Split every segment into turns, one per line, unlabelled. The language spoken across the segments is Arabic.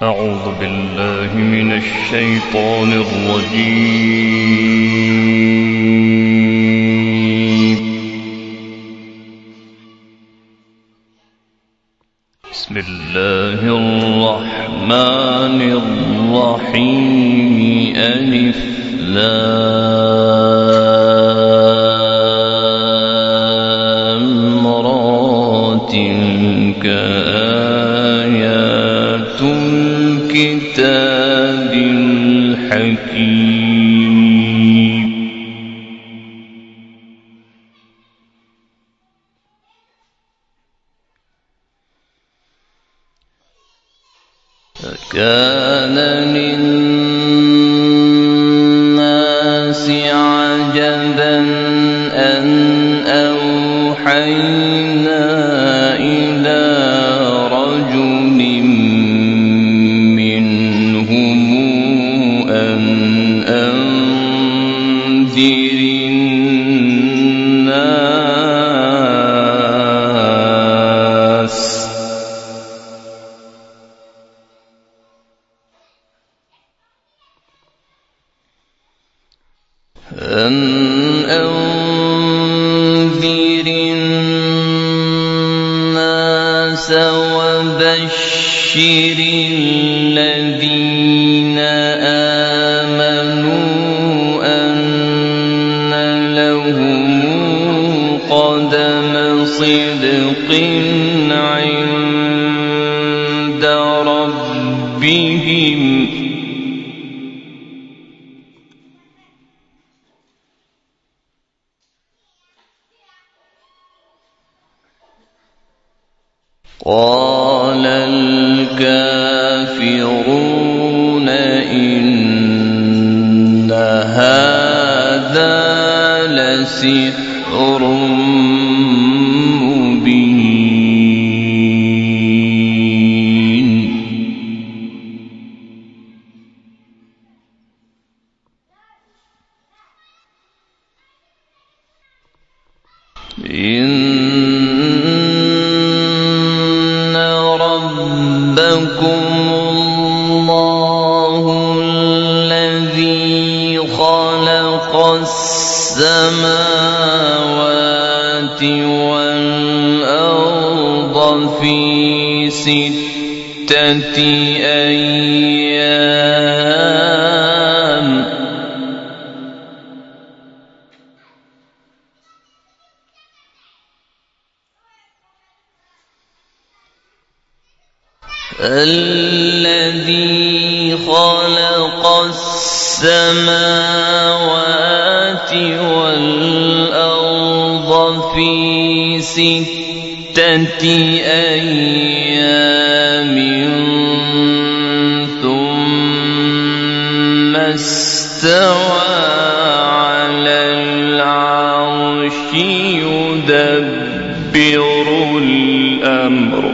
أعوذ بالله من الشيطان الرجيم. بسم الله الرحمن الرحيم. ألف لام را تلك آيات الكتاب الحكيم. فكان للناس عجبا أن أوحينا إلى رجل منهم أن أنذر الناس وبشر الذين آمنوا أن لهم قدم صدق عند ربهم. قال الكافرون إن هذا لسحر مبين. ربكم الله الذي خلق السماوات والأرض في 6 أيام الذي خلق السماوات والأرض في 6 أيام ثم استوى على العرش يدبر الأمر.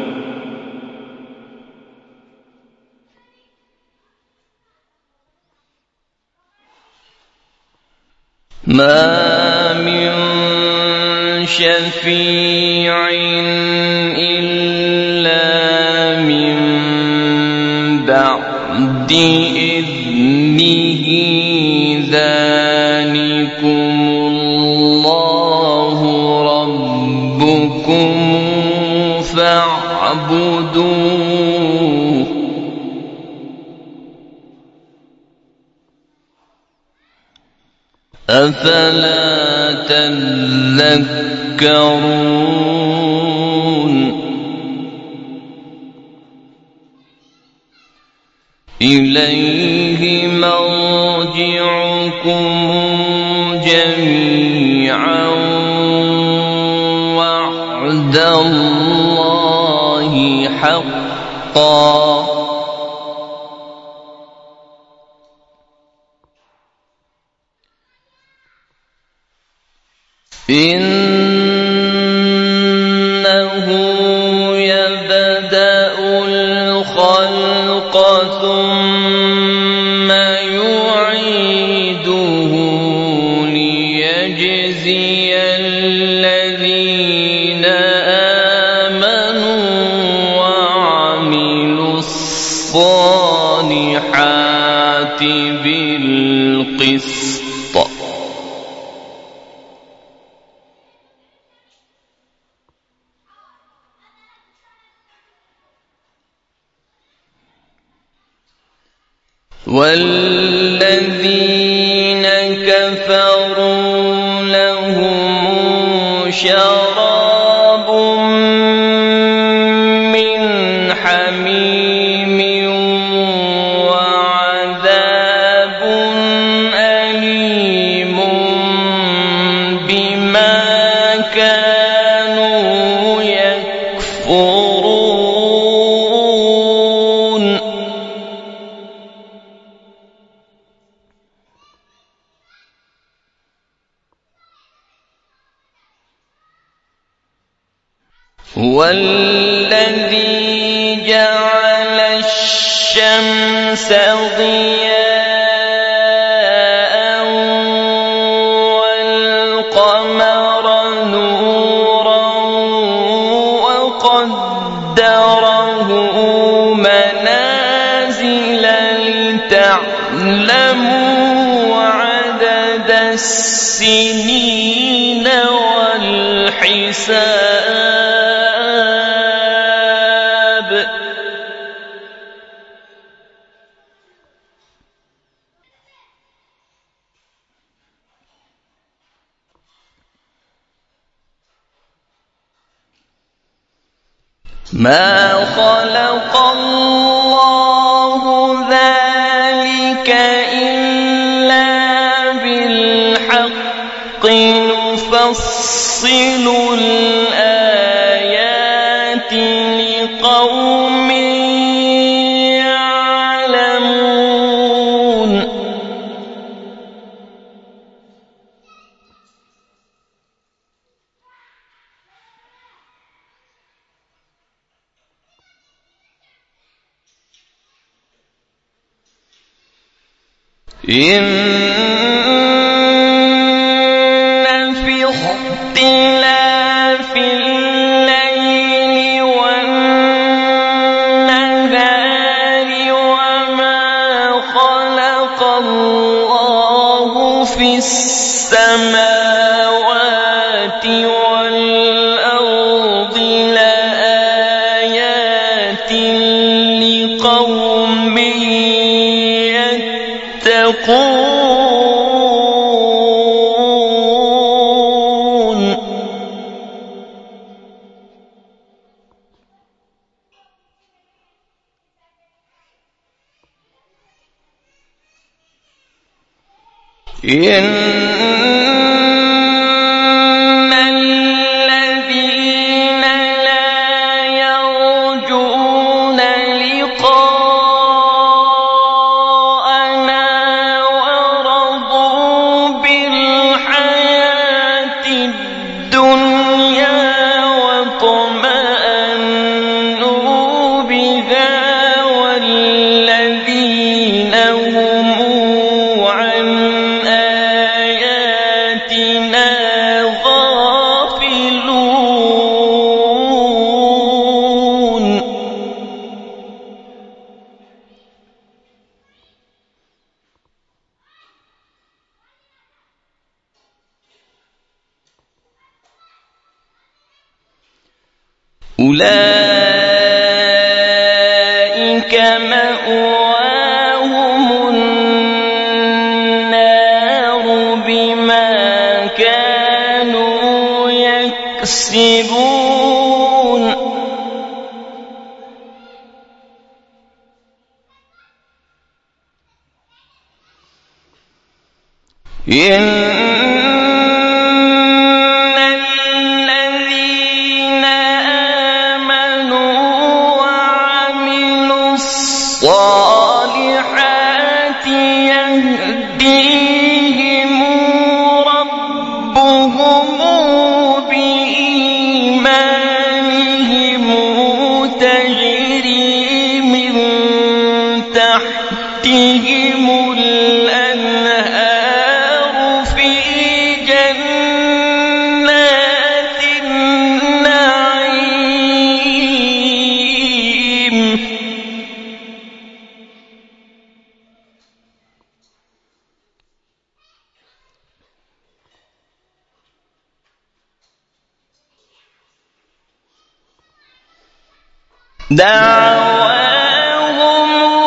ما من شفيع إلا من بعد إذنه ذلكم الله ربكم فاعبدوه أفلا تذكرون. إليه مرجعكم جميعا وعد الله حقا إنه يبدأ الخلق ثم يعيده ليجزي الذين آمنوا وعملوا الصالحات بالقسط والذين كفروا لهم شراب من حميم وعذاب أليم بما كانوا يكفرون هو الذي جعل الشمس ضياء والقمر نورا وقدره منازل لتعلموا عدد السنين والحساب ما خلق الله ذلك إلا بالحق نفصل الآيات لقوم يعلمون إن في اختلاف الليل والنهار وما خلق الله في السماوات والأرض لآيات لقوم يتقون إن الذين لا يرجون لقاءنا ورضوا بالحياة الدنيا واطمأنوا بها والذين هم عن آياتنا غافلون أولئك مأواهم النار بما كانوا يكسبون إن الذين آمنوا وعملوا الصالحات يهديهم ربهم بإيمانهم تجري من تحتهم الأنهار في جنات النعيم دعواهم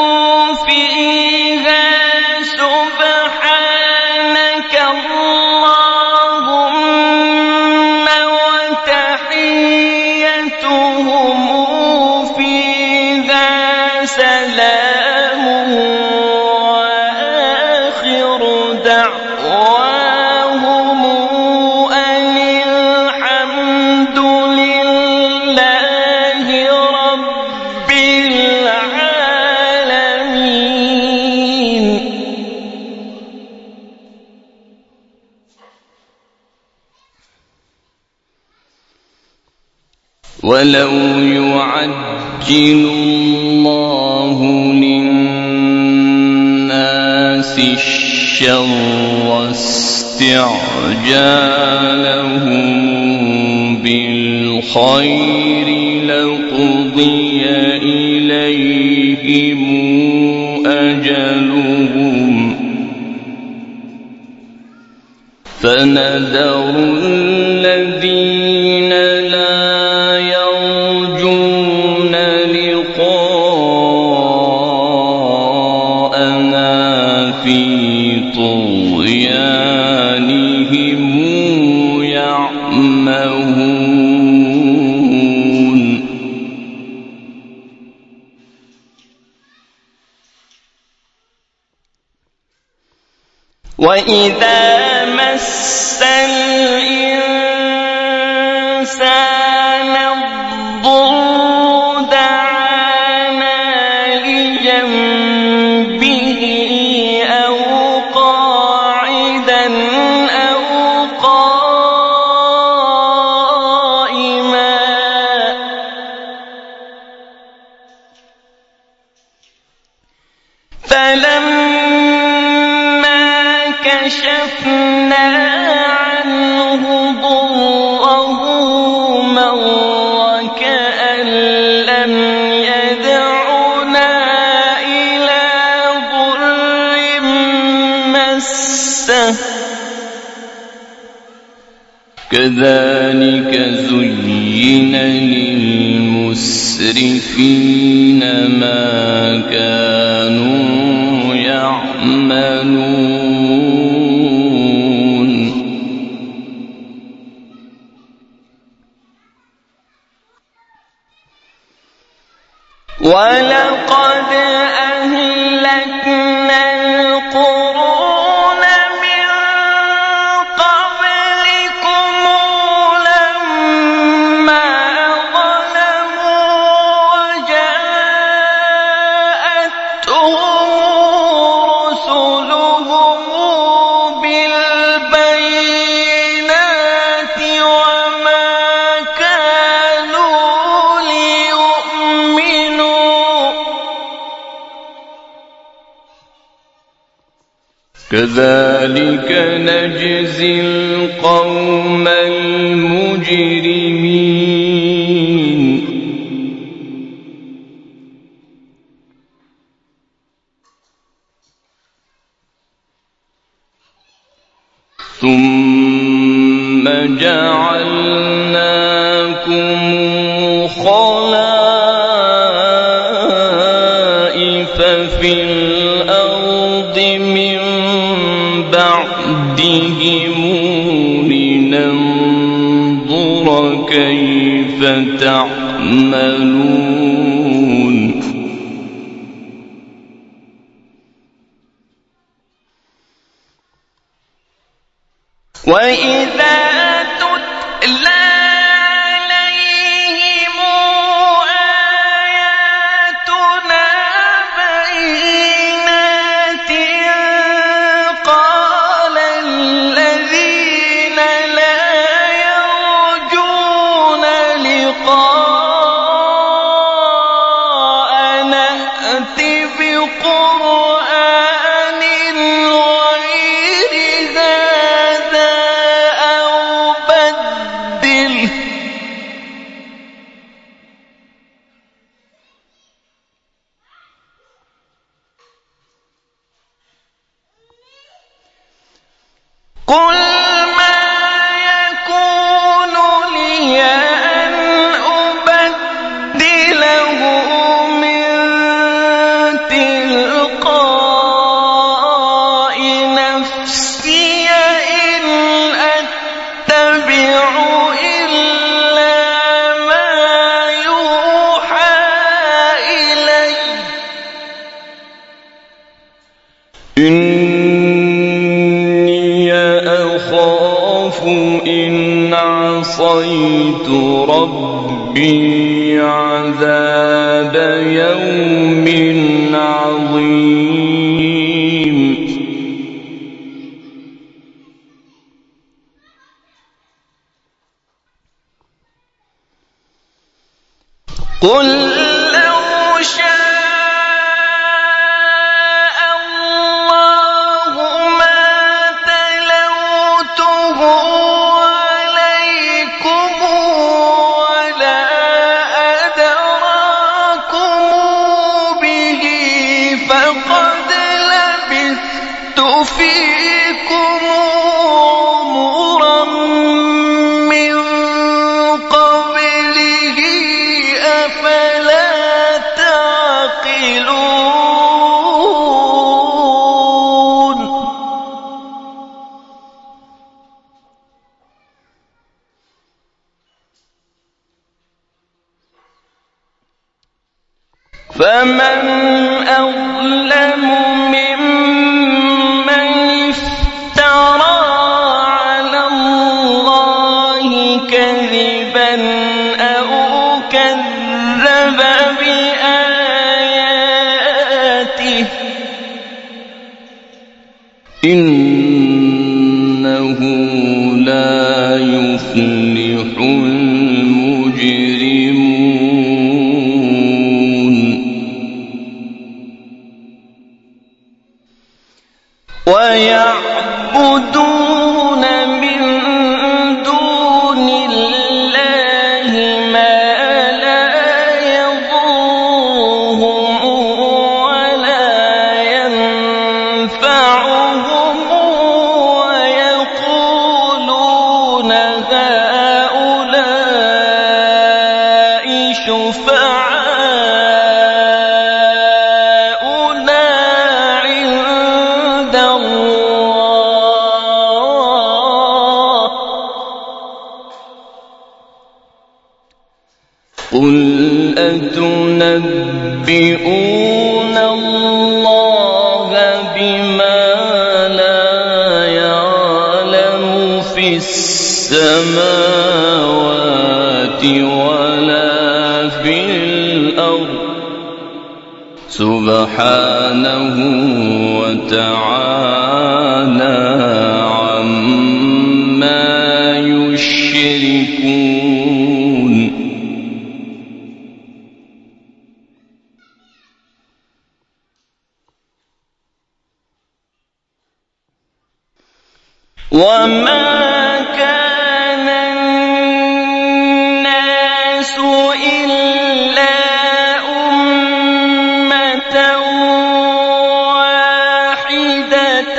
فيها سبحانك اللهم وتحيتهم فيها سلام وآخر دعواهم أن الحمد لله رب العالمين. ولو يعجل الله للناس الشر استعجالهم بالخير لقضي إليهم أجلهم فنذر الذين لا يرجون لقاءنا في طغيانهم يعمهون. وإذا مس الإنسان الضر دعانا لجنبه أو قاعدا أو قائما فلما كشفنا عنه ضره مر كأن لم يدعنا إلى ضر مسه كذلك زين للمسرفين ما كانوا يعملون. ولقد أهلكنا القرون من قبلكم لما ظلموا وجاءتهم رسلهم بالبينات وما كانوا ليؤمنوا كذلك نجزي القوم المجرمين. ثم جعلناكم خلائف في الأرض من بعدهم لننظر كيف تعملون. وإذا تتلى عليهم آياتنا بينات قال الذين لا يرجون لقاءنا ائت بقرآن غير هذا أو بدله قل ما يكون لي أن أبدله عصيت ربي عذاب يوم عظيم قل لو شاء الله ما تلوته عليكم ولا أدراكم به فقد لبثت فيكم عمرا من قبله أفلا تعقلون فمن أظلم ممن افترى على الله كذبا أو كذب بآياته إنه لا يفلح المجرمون ويعبدون من دون الله ما لا يضرهم ولا ينفعهم ويقولون هؤلاء شفعاؤنا عند الله قل أتنبئون الله بما لا يعلم في السماوات ولا في الأرض سبحانه وتعالى عما يشركون وما كان الناس إلا أمة واحدة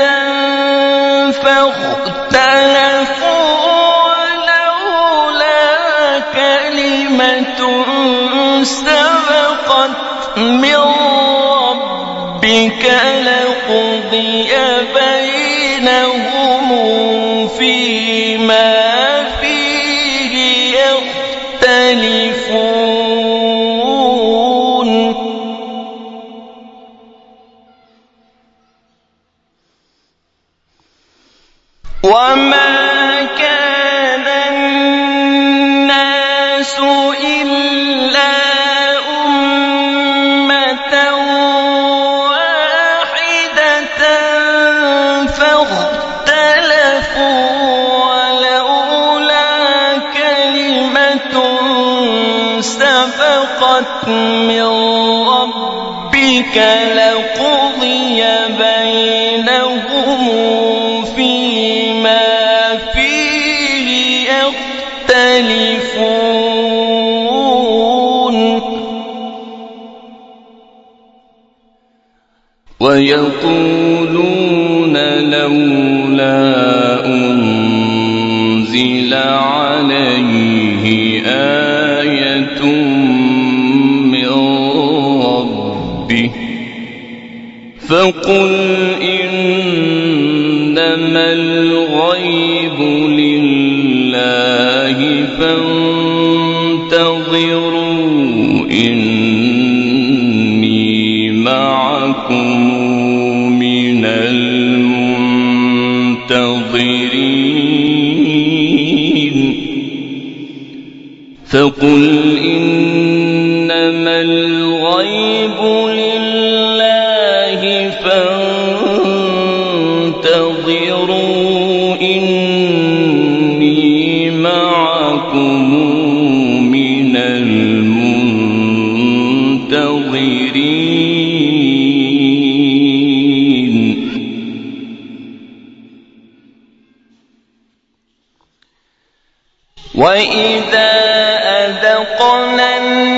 فاختلفوا ولولا كلمة سبقت من ربك لقضي بينهم فيما فيه يختلفون وما كان الناس إلا أمة واحدة فاختلفوا ولولا كلمة سبقت من ربك لقضي بينهم فيما فيه يختلفون ويقولون لولا أنزل عليه آية من ربه فقل إنما الغيب لله فانتظروا إني معكم من المنتظرين فقل إنما الغيب لله فانتظروا إني معكم من المنتظرين. وإذا أذقنا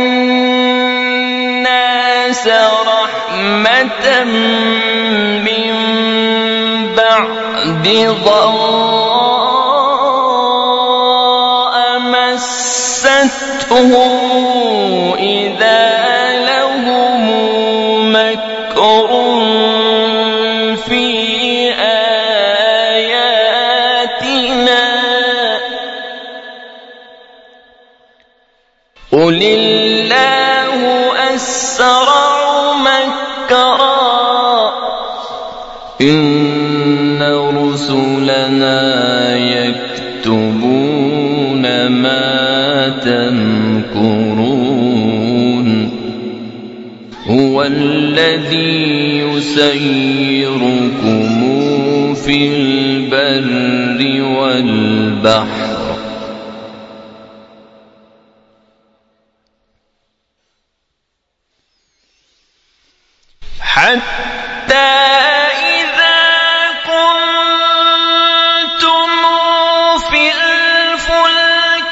الناس رحمة من بعد ضراء مستهم إذا لهم مكر في آياتنا قل الله أسرع مكرا إن رسلنا يكتبون ما تمكرون هو الذي يسيركم في البر والبحر حتى إذا كنتم في الفلك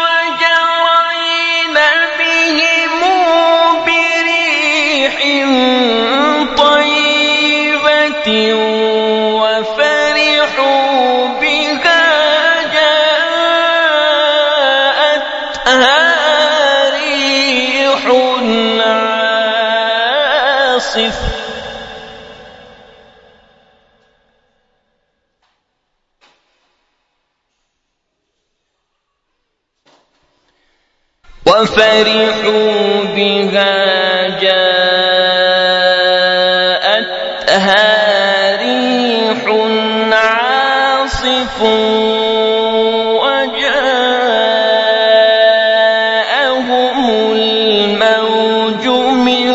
وجرين بهم بريح طيبة وفرحوا بها جاءتها ريح عاصف وجاءهم الموج من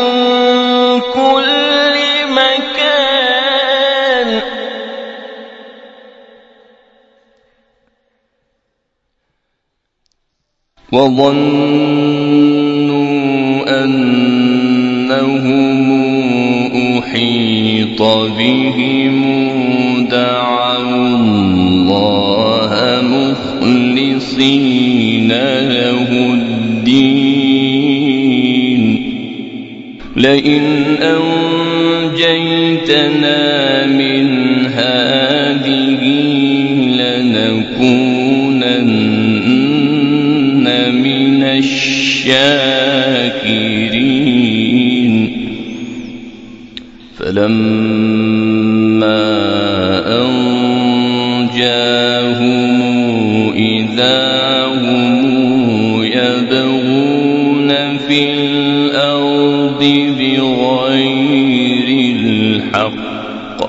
كل مكان وظنوا أنهم أحيط بهم دعوا الله مخلصين له الدين لئن أنجيتنا من هذه لنكونن من الشاكرين فلما أنجاهم إذا هم يبغون في الأرض بغير الحق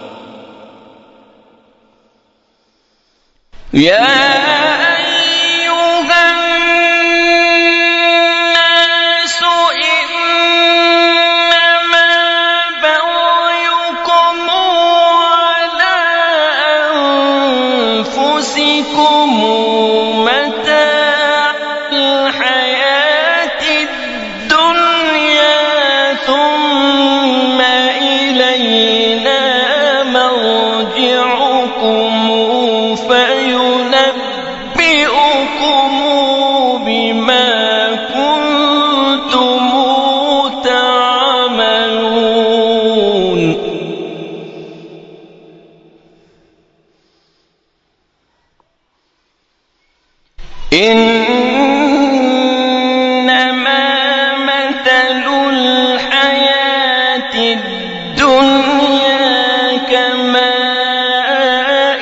يا إنما مثل الحياة الدنيا كماء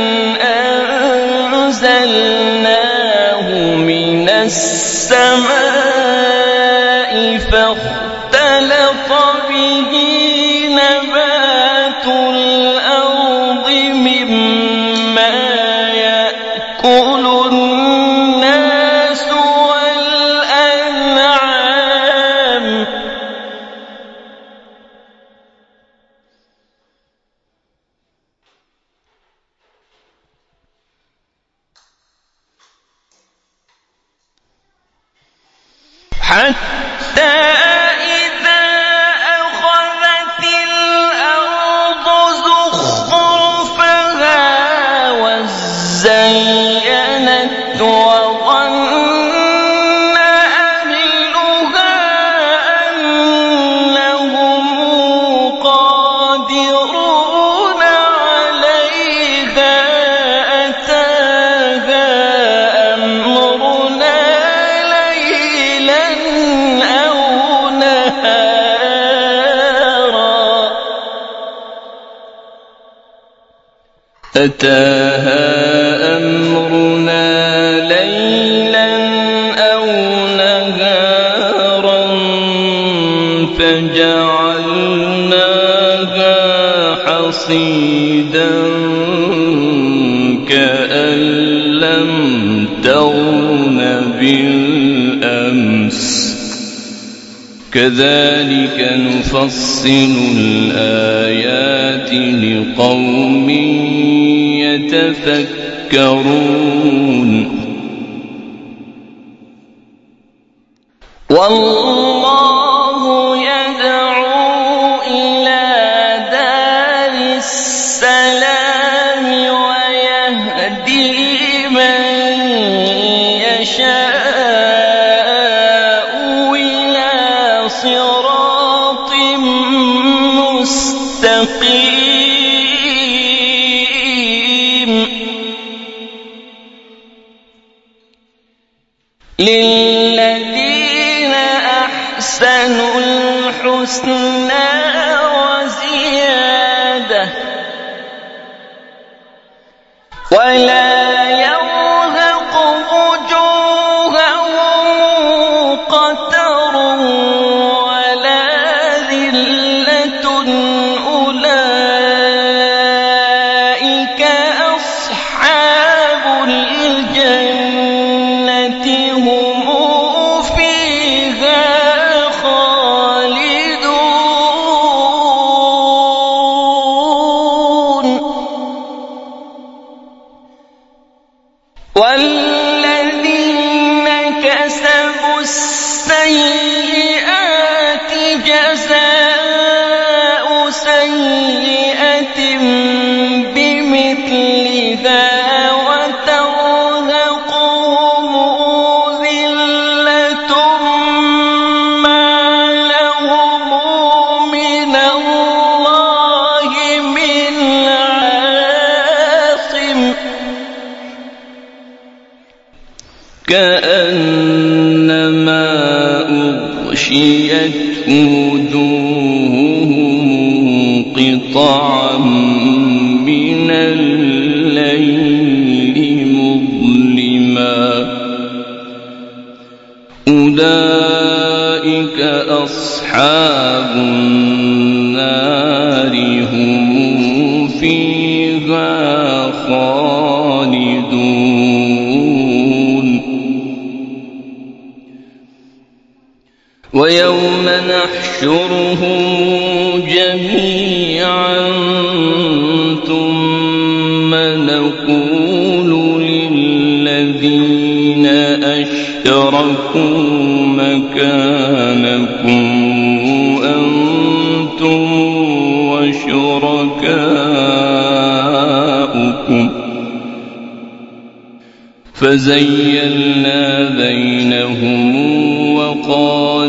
أنزلناه من السماء فاختلط به نبات الأرض مما يأكل الناس والأنعام حتى إذا أخذت الأرض زخرفها وزينت وظن أهلها أنهم قادرون عليها أتاها أمرنا ليلا أو نهارا فجعلناها حصيدا كأن لم تغن بالأمس كذلك نفصل الآيات لقوم يتفكرون والله يدعو إلى دار السلام ويهدي من يشاء إلى صراط مستقيم للذين أحسنوا الحسنى وزيادة ولا يرهق وجوههم قتر ولا ذلة أولئك أصحاب الجنة هم فيها خالدون والذين كسبوا السيئات جزاء سيئة بمثلها وترهقهم ذلة ما لهم من الله من عاصم كأنما أغشيت وجوههم قطعا من الليل مظلما أولئك أصحاب النار هم فيها خالدون ويوم نحشرهم جميعا ثم نقول للذين أشركوا مكانكم أنتم وشركاؤكم فزيّلنا بينهم وقال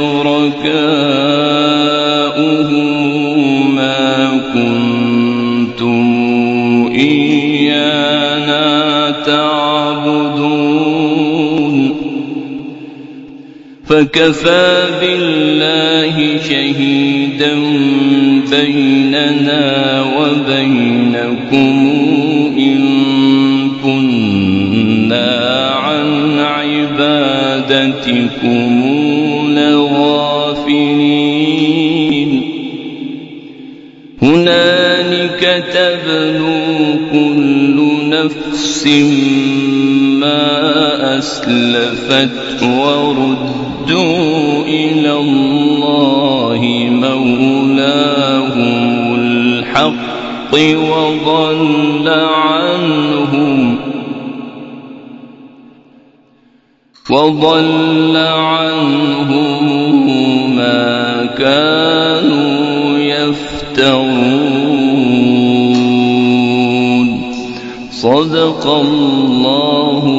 شركاؤهم ما كنتم إيانا تعبدون فكفى بالله شهيدا بيننا وبينكم إن كنا عن عبادتكم لغافلين هنالك تبلو كل نفس ما أسلفت وردوا إلى الله مولاهم الحق وضل عنهم ما كانوا يفترون. صدق الله